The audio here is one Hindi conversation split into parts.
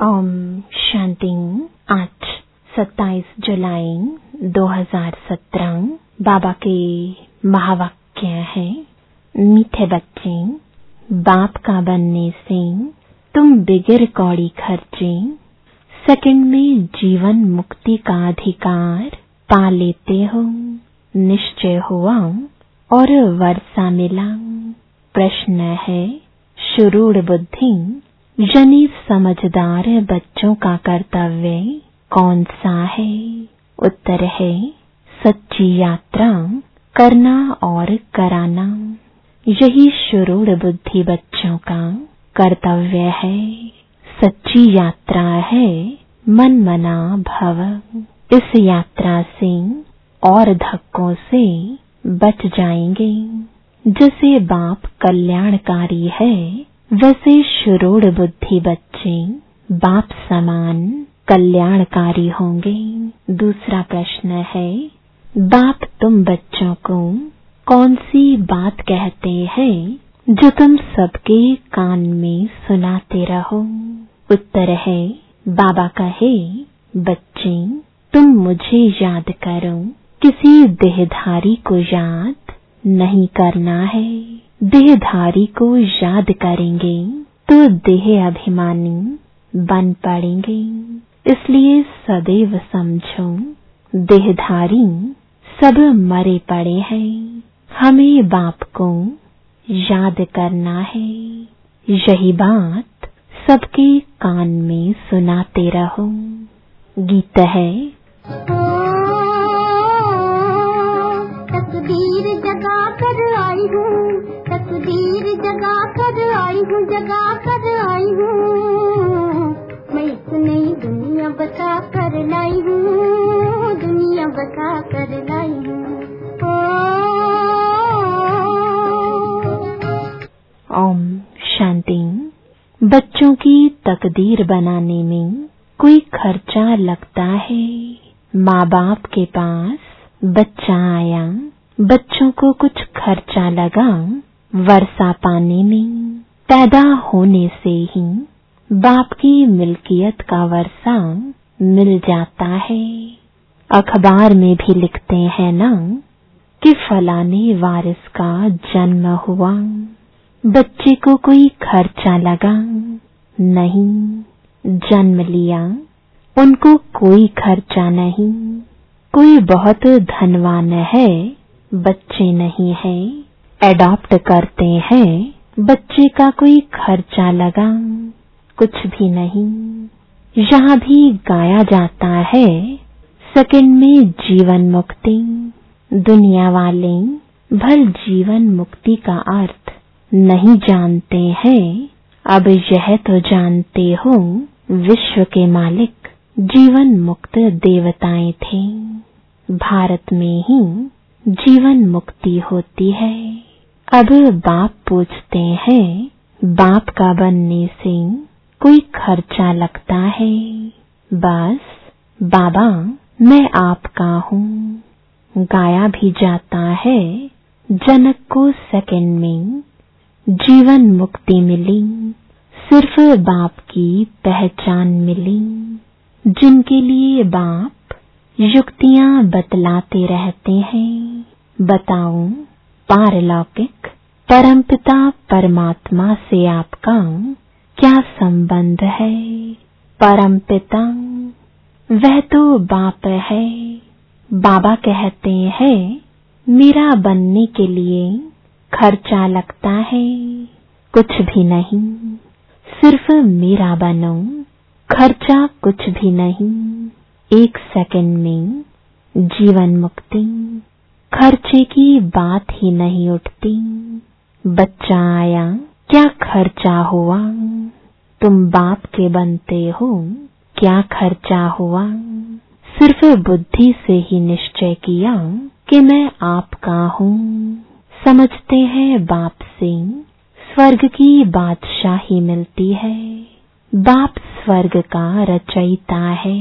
ओम शांति। आज 27 जुलाई 2017 बाबा के महावाक्य है। मीठे बच्चे, बाप का बनने से तुम बिगर कौड़ी खर्चे सेकंड में जीवन मुक्ति का अधिकार पा लेते हो। निश्चय हुआ और वर्षा मिला। प्रश्न है, शुरूढ़ बुद्धि यानी समझदार बच्चों का कर्तव्य कौन सा है? उत्तर है, सच्ची यात्रा करना और कराना। यही शुरूढ़ बुद्धि बच्चों का कर्तव्य है। सच्ची यात्रा है मन मना भव। इस यात्रा से और धक्कों से बच जाएंगे। जैसे बाप कल्याणकारी है, वैसे शुरूढ़ बुद्धि बच्चे बाप समान कल्याणकारी होंगे। दूसरा प्रश्न है, बाप तुम बच्चों को कौन सी बात कहते हैं जो तुम सबके कान में सुनाते रहो? उत्तर है, बाबा कहे, बच्चे तुम मुझे याद करो। किसी देहधारी को याद नहीं करना है। देहधारी को याद करेंगे तो देह अभिमानी बन पड़ेंगे। इसलिए सदैव समझो, देहधारी सब मरे पड़े हैं। हमें बाप को याद करना है। यही बात सबके कान में सुनाते रहो। गीत है, तकदीर जगा कर आई हूँ, तकदीर जगा कर आई हूँ, जगा कर आई हूँ। मैं एक नई दुनिया बसा कर लाई हूँ, दुनिया बसा कर लाई हूँ। ओम शांति। बच्चों की तकदीर बनाने में कोई खर्चा लगता है। माँ बाप के पास बच्चा आया, बच्चों को कुछ खर्चा लगा वर्षा पाने में। पैदा होने से ही बाप की मिल्कियत का वर्षा मिल जाता है। अखबार में भी लिखते हैं ना कि फलाने वारिस का जन्म हुआ। बच्चे को कोई खर्चा लगा नहीं, जन्म लिया, उनको कोई खर्चा नहीं। कोई बहुत धनवान है, बच्चे नहीं है, एडॉप्ट करते हैं, बच्चे का कोई खर्चा लगा कुछ भी नहीं। यहाँ भी गाया जाता है सेकंड में जीवन मुक्ति। दुनिया वाले भल जीवन मुक्ति का अर्थ नहीं जानते हैं। अब यह तो जानते हो, विश्व के मालिक जीवन मुक्त देवताएं थे। भारत में ही जीवन मुक्ति होती है। अब बाप पूछते हैं, बाप का बनने से कोई खर्चा लगता है? बस बाबा मैं आपका हूँ। गाया भी जाता है, जनक को सेकंड में जीवन मुक्ति मिली, सिर्फ बाप की पहचान मिली। जिनके लिए बाप युक्तियां बतलाते रहते हैं। बताओ, पारलौकिक परमपिता परमात्मा से आपका क्या संबंध है? परमपिता वह तो बाप है। बाबा कहते हैं, मेरा बनने के लिए खर्चा लगता है? कुछ भी नहीं, सिर्फ मेरा बनो, खर्चा कुछ भी नहीं। एक सेकंड में जीवन मुक्ति, खर्चे की बात ही नहीं उठती। बच्चा आया, क्या खर्चा हुआ? तुम बाप के बनते हो, क्या खर्चा हुआ? सिर्फ बुद्धि से ही निश्चय किया कि मैं आपका हूँ। समझते हैं बाप से स्वर्ग की बादशाही मिलती है। बाप स्वर्ग का रचयिता है।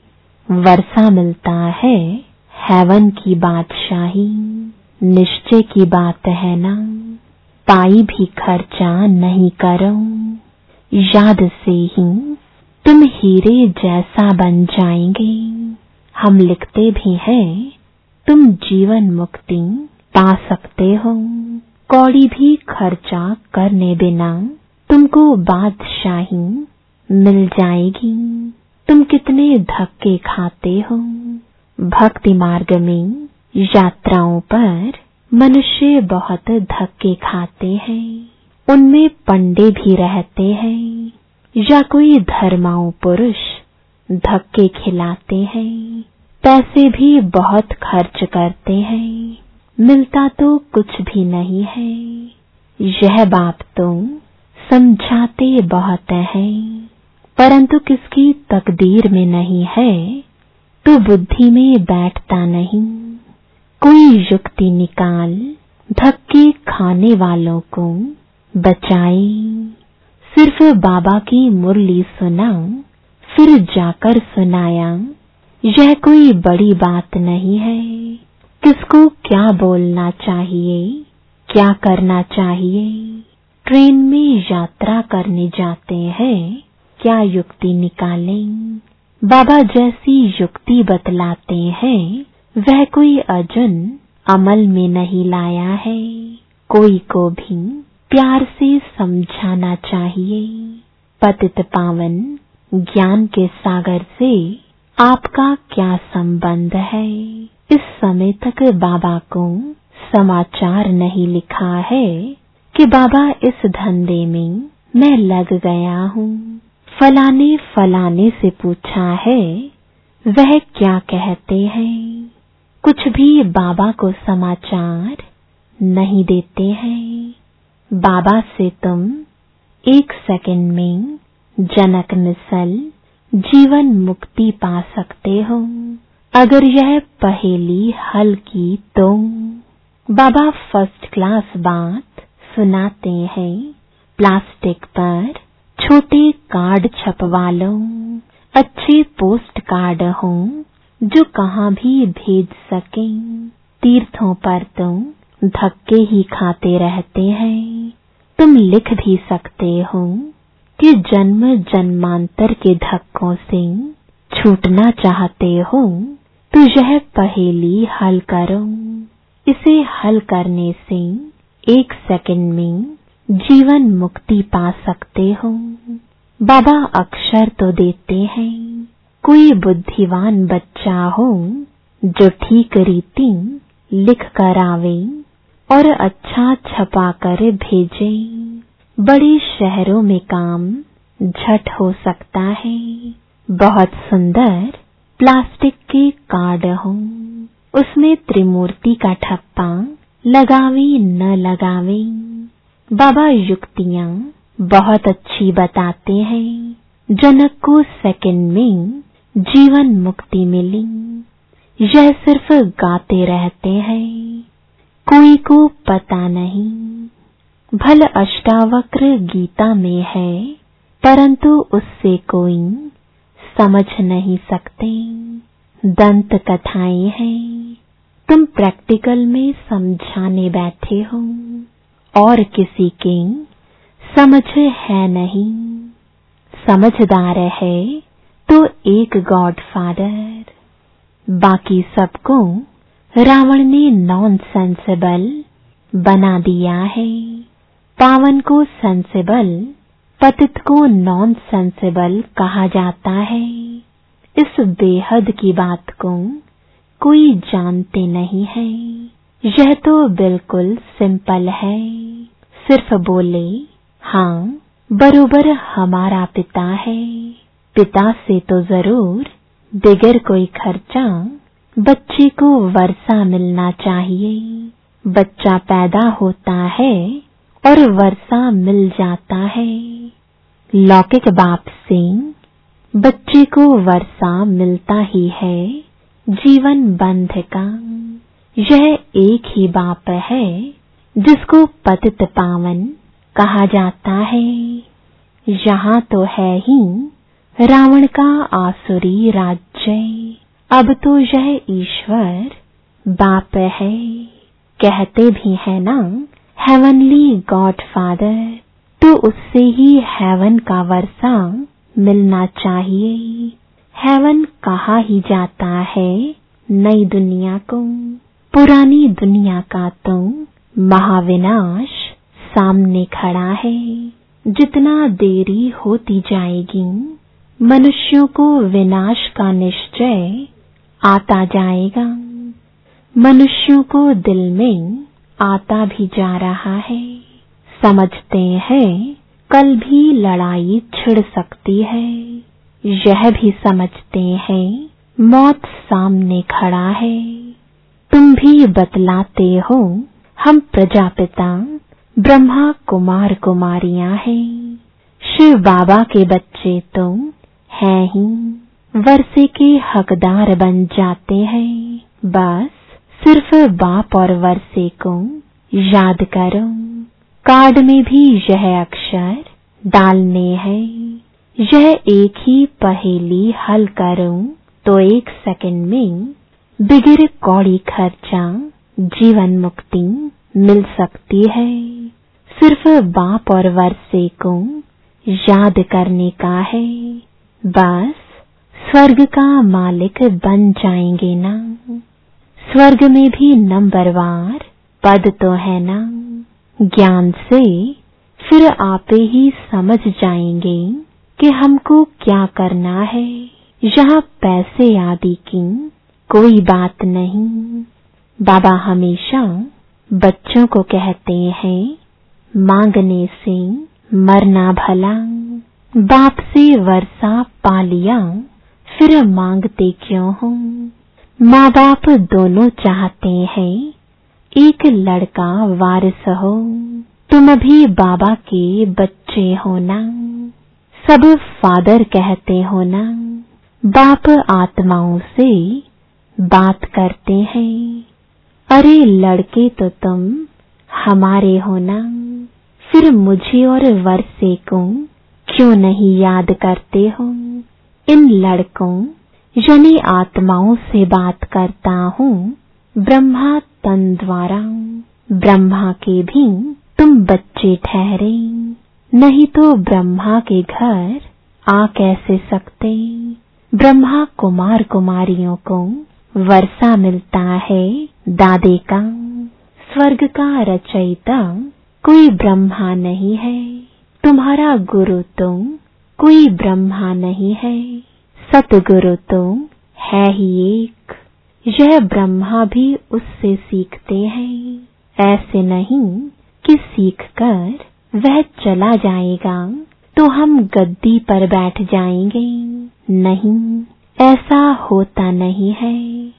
वर्षा मिलता है, हेवन की बादशाही। निश्चय की बात है ना, पाई भी खर्चा नहीं करो। याद से ही तुम हीरे जैसा बन जाएंगे। हम लिखते भी हैं, तुम जीवन मुक्ति पा सकते हो। कौड़ी भी खर्चा करने बिना तुमको बादशाही मिल जाएगी। तुम कितने धक्के खाते हो। भक्ति मार्ग में यात्राओं पर मनुष्य बहुत धक्के खाते हैं। उनमें पंडे भी रहते हैं या कोई धर्माऊ पुरुष धक्के खिलाते हैं। पैसे भी बहुत खर्च करते हैं, मिलता तो कुछ भी नहीं है। यह बाप तो समझाते बहुत हैं, परंतु किसकी तकदीर में नहीं है तो बुद्धि में बैठता नहीं। कोई युक्ति निकाल धक्के खाने वालों को बचाए। सिर्फ बाबा की मुरली सुना फिर जाकर सुनाया, यह कोई बड़ी बात नहीं है। किसको क्या बोलना चाहिए, क्या करना चाहिए। ट्रेन में यात्रा करने जाते हैं, क्या युक्ति निकालें। बाबा जैसी युक्ति बतलाते हैं, वह कोई अर्जुन अमल में नहीं लाया है। कोई को भी प्यार से समझाना चाहिए। पतित पावन ज्ञान के सागर से आपका क्या संबंध है। इस समय तक बाबा को समाचार नहीं लिखा है कि बाबा इस धंधे में मैं लग गया हूँ। फलाने फलाने से पूछा है, वह क्या कहते हैं। कुछ भी बाबा को समाचार नहीं देते हैं। बाबा से तुम 1 सेकंड में जनक मिसल जीवन मुक्ति पा सकते हो, अगर यह पहेली हल की तो। बाबा फर्स्ट क्लास बात सुनाते हैं। प्लास्टिक पर छोटे कार्ड छपवा लो, अच्छे पोस्ट कार्ड हों जो कहाँ भी भेज सकें। तीर्थों पर तुम धक्के ही खाते रहते हैं। तुम लिख भी सकते हो कि जन्म जन्मांतर के धक्कों से छूटना चाहते हो तो यह पहेली हल करो। इसे हल करने से 1 सेकंड में जीवन मुक्ति पा सकते हो। बाबा अक्षर तो देते हैं। कोई बुद्धिवान बच्चा हो जो ठीक रीति लिख कर आवे और अच्छा छपा कर भेजे। बड़े शहरों में काम झट हो सकता है। बहुत सुंदर प्लास्टिक के कार्ड हो, उसमें त्रिमूर्ति का ठप्पा लगावे न लगावे। बाबा युक्तियाँ बहुत अच्छी बताते हैं। जनक को सेकंड में जीवन मुक्ति मिली। यह सिर्फ गाते रहते हैं, कोई को पता नहीं। भल अष्टावक्र गीता में है, परंतु उससे कोई समझ नहीं सकते। दंत कथाएं हैं, तुम प्रैक्टिकल में समझाने बैठे हो और किसी के समझ है नहीं। समझदार है तो एक गॉडफादर, बाकी सबको रावण ने नॉन सेंसिबल बना दिया है। पावन को सेंसिबल, पतित को नॉन सेंसिबल कहा जाता है। इस बेहद की बात को कोई जानते नहीं है। यह तो बिल्कुल सिंपल है। सिर्फ बोले, हाँ बरोबर हमारा पिता है। पिता से तो जरूर बगैर कोई खर्चा बच्चे को वर्षा मिलना चाहिए। बच्चा पैदा होता है और वर्षा मिल जाता है। लौकिक बाप से बच्चे को वर्षा मिलता ही है जीवन बंध का। यह एक ही बाप है जिसको पतित पावन कहा जाता है। यहाँ तो है ही रावण का आसुरी राज्य, अब तो यह ईश्वर बाप है। कहते भी है ना, हेवनली गॉडफादर, तो उससे ही हेवन का वर्षा मिलना चाहिए। हेवन कहा ही जाता है नई दुनिया को, पुरानी दुनिया का तो महाविनाश सामने खड़ा है। जितना देरी होती जाएगी मनुष्यों को विनाश का निश्चय आता जाएगा। मनुष्यों को दिल में आता भी जा रहा है। समझते हैं कल भी लड़ाई छिड़ सकती है, यह भी समझते हैं मौत सामने खड़ा है। तुम भी बतलाते हो हम प्रजापिता ब्रह्मा कुमार कुमारियां हैं। शिव बाबा के बच्चे तो हैं ही, वर्षे के हकदार बन जाते हैं। बस सिर्फ बाप और वर्षे को याद करो। कार्ड में भी यह अक्षर डालने हैं। यह एक ही पहेली हल करूं तो 1 सेकंड में बिगर कौड़ी खर्चा जीवन मुक्ति मिल सकती है। सिर्फ बाप और वर्षे को याद करने का है। बस स्वर्ग का मालिक बन जाएंगे ना। स्वर्ग में भी नंबरवार पद तो है ना। ज्ञान से फिर आपे ही समझ जाएंगे कि हमको क्या करना है। यहाँ पैसे आदि की कोई बात नहीं। बाबा हमेशा बच्चों को कहते हैं मांगने से मरना भला। बाप से वर्षा पा लिया फिर मांगते क्यों हो। माँ बाप दोनों चाहते हैं एक लड़का वारिस हो। तुम भी बाबा के बच्चे हो ना, सब फादर कहते हो ना। बाप आत्माओं से बात करते हैं। अरे लड़के तो तुम हमारे हो ना, फिर मुझे और वर्षे को क्यों नहीं याद करते हो। इन लड़कों यानी आत्माओं से बात करता हूँ ब्रह्मा तन द्वारा। ब्रह्मा के भी तुम बच्चे ठहरे, नहीं तो ब्रह्मा के घर आ कैसे सकते। ब्रह्मा कुमार कुमारियों को वर्षा मिलता है दादे का। स्वर्ग का रचयिता कोई ब्रह्मा नहीं है। तुम्हारा गुरु तो कोई ब्रह्मा नहीं है। सतगुरु तो है ही एक। यह ब्रह्मा भी उससे सीखते हैं। ऐसे नहीं कि सीखकर वह चला जाएगा तो हम गद्दी पर बैठ जाएंगे। नहीं, ऐसा होता नहीं है।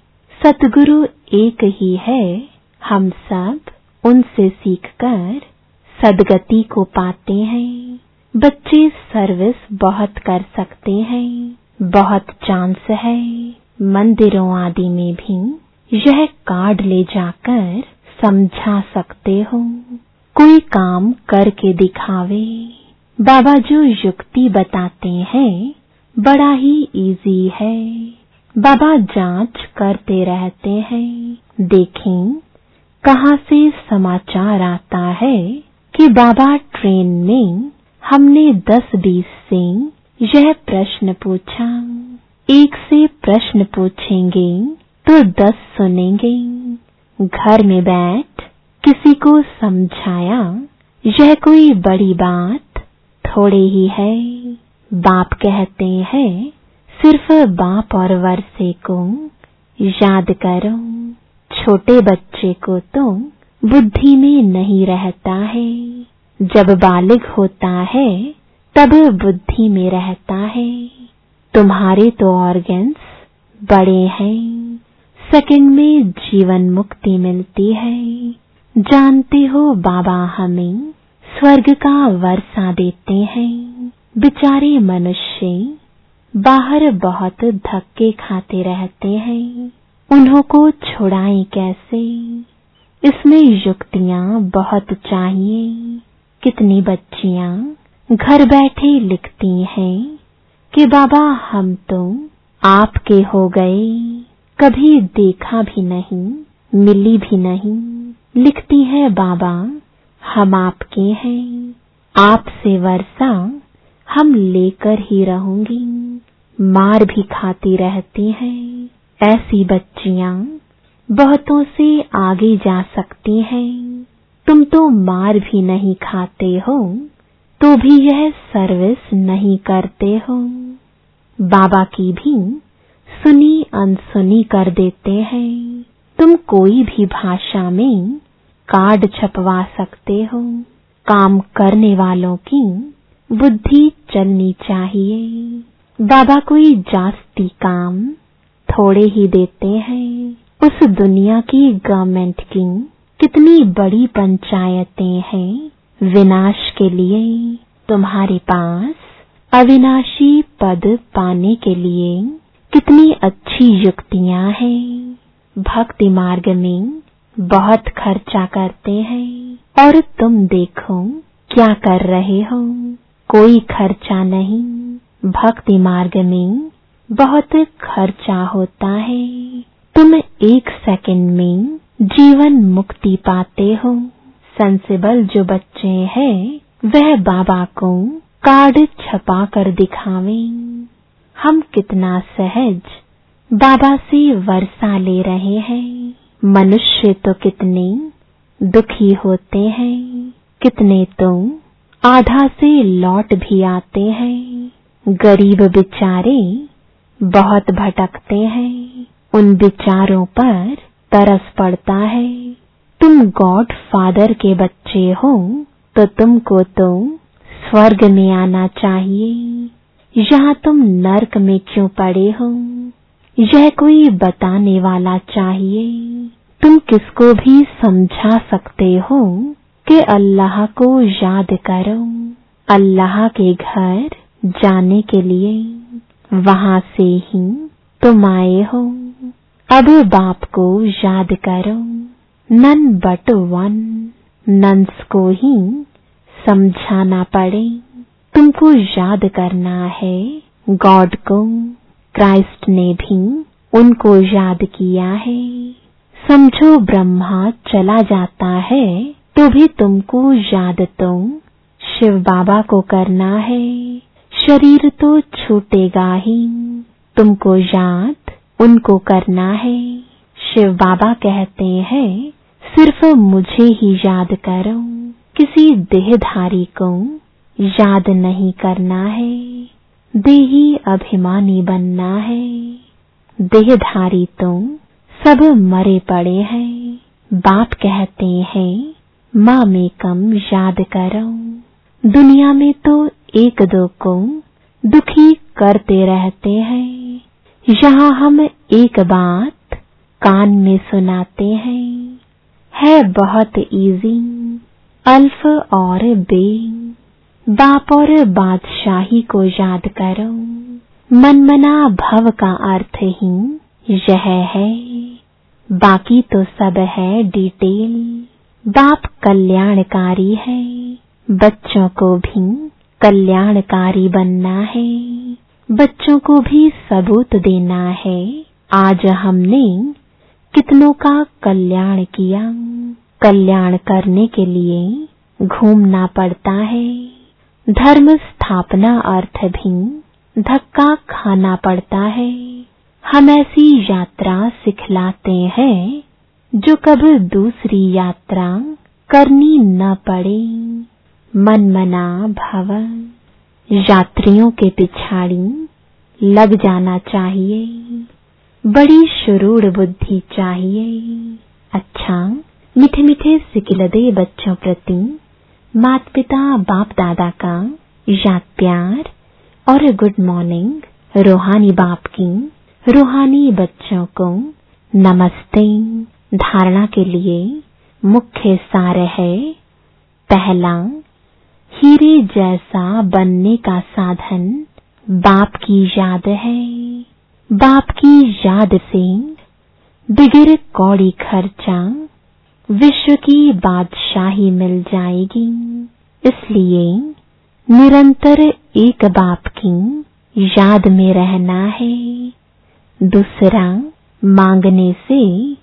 सतगुरु एक ही है। हम सब उनसे सीखकर सदगति को पाते हैं। बच्चे सर्विस बहुत कर सकते हैं। बहुत चांस है। मंदिरों आदि में भी यह कार्ड ले जाकर समझा सकते हो। कोई काम करके दिखावे। बाबा जो युक्ति बताते हैं बड़ा ही इजी है। बाबा जांच करते रहते हैं। देखें कहाँ से समाचार आता है कि बाबा ट्रेन में हमने 10-20 से यह प्रश्न पूछा। एक से प्रश्न पूछेंगे तो 10 सुनेंगे। घर में बैठ किसी को समझाया यह कोई बड़ी बात थोड़े ही है। बाप कहते हैं सिर्फ बाप और वर्षे को याद करो। छोटे बच्चे को तो बुद्धि में नहीं रहता है। जब बालिग होता है तब बुद्धि में रहता है। तुम्हारे तो ऑर्गन्स बड़े हैं। सेकंड में जीवन मुक्ति मिलती है। जानते हो बाबा हमें स्वर्ग का वर्षा देते हैं। बेचारे मनुष्य बाहर बहुत धक्के खाते रहते हैं। उन्हों को छुड़ाएं कैसे। इसमें युक्तियां बहुत चाहिए। कितनी बच्चियां घर बैठे लिखती हैं कि बाबा हम तो आपके हो गए, कभी देखा भी नहीं, मिली भी नहीं। लिखती है बाबा हम आपके हैं। आपसे वर्षा हम लेकर ही रहूंगी, मार भी खाती रहती हैं। ऐसी बच्चियां बहुतों से आगे जा सकती हैं। तुम तो मार भी नहीं खाते हो, तो भी यह सर्विस नहीं करते हो। बाबा की भी सुनी अनसुनी कर देते हैं। तुम कोई भी भाषा में कार्ड छपवा सकते हो। काम करने वालों की बुद्धि चलनी चाहिए। बाबा कोई जास्ती काम थोड़े ही देते हैं। उस दुनिया की गवर्नमेंट की कितनी बड़ी पंचायतें हैं। विनाश के लिए तुम्हारे पास अविनाशी पद पाने के लिए कितनी अच्छी युक्तियां हैं। भक्ति मार्ग में बहुत खर्चा करते हैं और तुम देखो क्या कर रहे हो। कोई खर्चा नहीं। भक्ति मार्ग में बहुत खर्चा होता है। तुम 1 सेकंड में जीवन मुक्ति पाते हो। सेंसिबल जो बच्चे हैं वह बाबा को कार्ड छपा कर दिखावें। हम कितना सहज बाबा से वर्षा ले रहे हैं। मनुष्य तो कितने दुखी होते हैं, कितने तो आधा से लौट भी आते हैं। गरीब बेचारे बहुत भटकते हैं। उन बेचारों पर तरस पड़ता है। तुम गॉड फादर के बच्चे हो तो तुमको तो स्वर्ग में आना चाहिए। यहाँ तुम नर्क में क्यों पड़े हो, यह कोई बताने वाला चाहिए। तुम किसको भी समझा सकते हो कि अल्लाह को याद करो। अल्लाह के घर जाने के लिए वहां से ही तुम आए हो। अब बाप को याद करो। नन बट वन, नन्स को ही समझाना पड़े। तुमको याद करना है गॉड को। क्राइस्ट ने भी उनको याद किया है। समझो ब्रह्मा चला जाता है तो भी तुमको याद तो शिव बाबा को करना है। शरीर तो छूटेगा ही, तुमको याद उनको करना है। शिव बाबा कहते हैं सिर्फ मुझे ही याद करो, किसी देहधारी को याद नहीं करना है। देही अभिमानी बनना है। देहधारी तो सब मरे पड़े हैं। बाप कहते हैं माँ में कम याद करो। दुनिया में तो 1-2 को दुखी करते रहते हैं। यहाँ हम एक बात कान में सुनाते हैं, है बहुत इजी। अल्फ और बे, बाप और बादशाही को याद करो। मनमना भव का अर्थ ही यह है, बाकी तो सब है डिटेल। बाप कल्याणकारी है, बच्चों को भी कल्याणकारी बनना है। बच्चों को भी सबूत देना है आज हमने कितनों का कल्याण किया। कल्याण करने के लिए घूमना पड़ता है। धर्म स्थापना अर्थ भी धक्का खाना पड़ता है। हम ऐसी यात्रा सिखलाते हैं जो कभी दूसरी यात्रा करनी न पड़े। मनमना भव, यात्रियों के पिछाड़ी लग जाना चाहिए। बड़ी शुरूर बुद्धि चाहिए। अच्छा, मीठे मीठे सिकिलदे बच्चों प्रति माता पिता बाप दादा का याद प्यार और गुड मॉर्निंग। रूहानी बाप की रूहानी बच्चों को नमस्ते। धारणा के लिए मुख्य सार है, पहला, हीरे जैसा बनने का साधन बाप की याद है। बाप की याद से बिगर कौड़ी खर्चा विश्व की बादशाही मिल जाएगी। इसलिए निरंतर एक बाप की याद में रहना है। दूसरा, मांगने से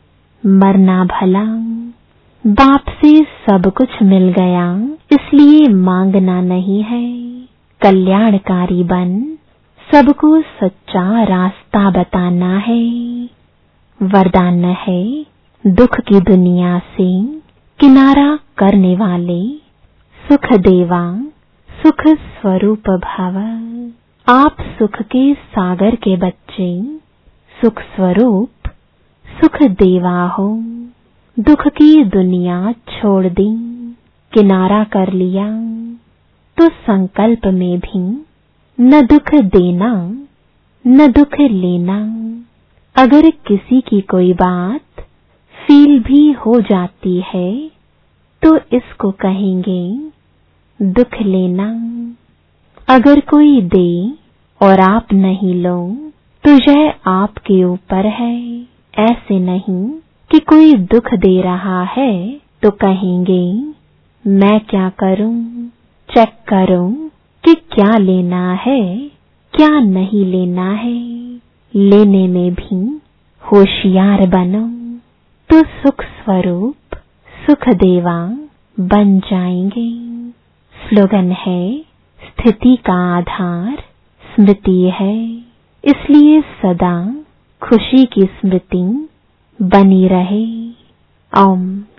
मरना भला। बाप से सब कुछ मिल गया, इसलिए मांगना नहीं है। कल्याणकारी बन सबको सच्चा रास्ता बताना है। वरदान है दुख की दुनिया से किनारा करने वाले सुख देवा सुख स्वरूप भव। आप सुख के सागर के बच्चे सुख स्वरूप सुख देवा हो। दुख की दुनिया छोड़ दी, किनारा कर लिया तो संकल्प में भी न दुख देना न दुख लेना। अगर किसी की कोई बात फील भी हो जाती है तो इसको कहेंगे दुख लेना। अगर कोई दे और आप नहीं लो तो यह आपके ऊपर है। ऐसे नहीं कि कोई दुख दे रहा है तो कहेंगे मैं क्या करूं, चेक करूं कि क्या लेना है क्या नहीं लेना है। लेने में भी होशियार बनो तो सुख स्वरूप सुख देवा बन जाएंगे। स्लोगन है स्थिति का आधार स्मृति है, इसलिए सदा खुशी की स्मृति बनी रहे। ओम